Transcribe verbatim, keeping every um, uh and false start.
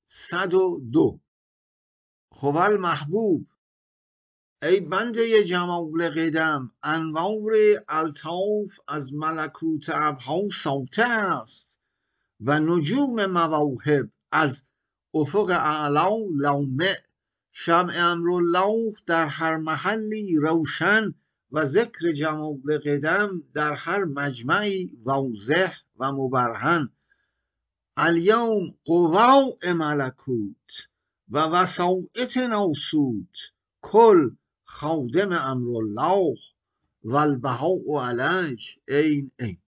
صد و دو. هو المحبوب، ای بنده جمال قدم، انوار الطاف از ملکوت ابها ساطع است و نجوم مواهب از افق اعلی لامع. شمع امرالله در هر محلی روشن و ذکر جمال قدم در هر مجمعی واضح و مبرهن. الیوم قواء ملکوت و وسائط ناسوت، کل خادم امرالله و البهاء علیه. این این